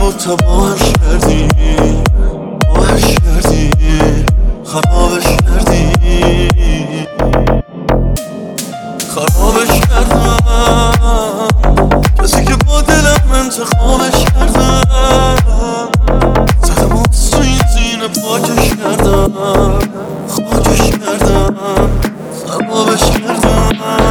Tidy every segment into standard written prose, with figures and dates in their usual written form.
و تباهش کردی، باهش کردی، خرابش کردی، خرابش کردم. کسی که با دلم انتخابش کردم، زدم از تو این زینه پاکش کردم، خاکش کردم، خرابش کردم.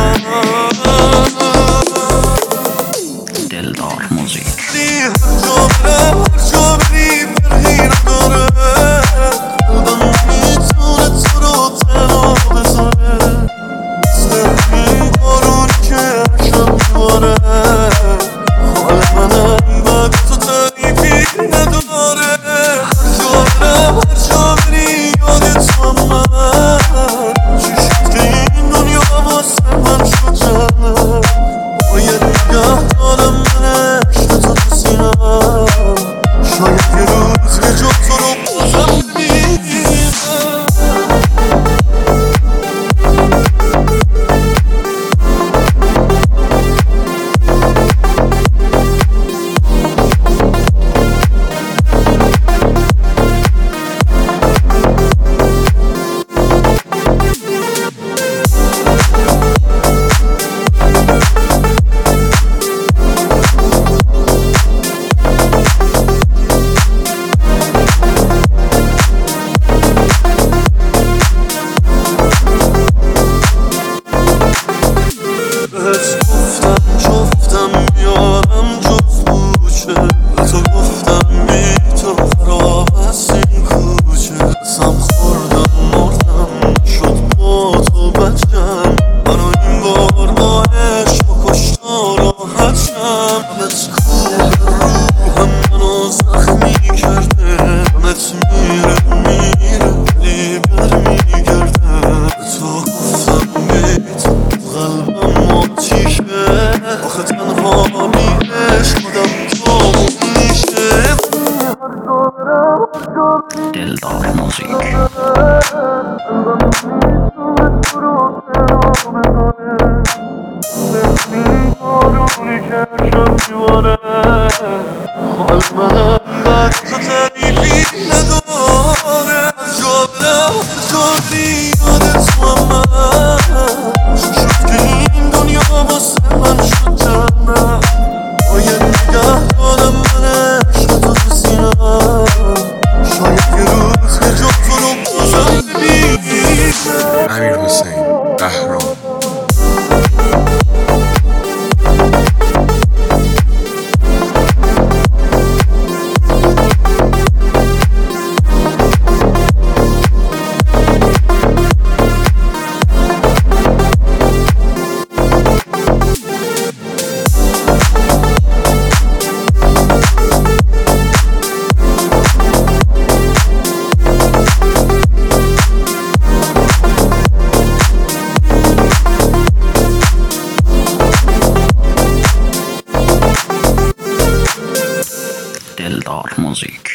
دلدار موزیک. هر جا برم هر جا بری فرقی نداره، قلبم نمیتونه تو رو تنها بذاره، مثل این بارونی که هر شب میباره. حال منم بعد تو تعریفی نداره. هر جا برم هر جا بری یاد تو هم من، چی شد که این دنیا واسه من شد جنت. باید نگه دارم من عشق تو تو سینم، شاید یه روز یه جا تو رو بازم ببینم. بهت گفتم جفتم میارم جفت بوچه، به تو گفتم بی تو خراب است این کوچه. قسم خوردم مردم شد با تو بچم، منو این بار با عشق و کشتا راحت شم. همت کوه روحم منو زخمی کرده، همت میره میره ولی بر میگرده. به تو گفتم بی تو قلبم آتیشه، آخه تنها بی عشق خودم تا میشه. دلدار موزیک. حال منم بعد تو تعریفی نداره. هر جا برم هر جا بری یاد تو هم من، چی شد که این دنیا واسه من شد جنت. باید نگه دارم من عشق تو تو سینم، شاید یه روز یه جا تو رو بازم ببینم. امیر حسین بهرام. دلدار موزیک.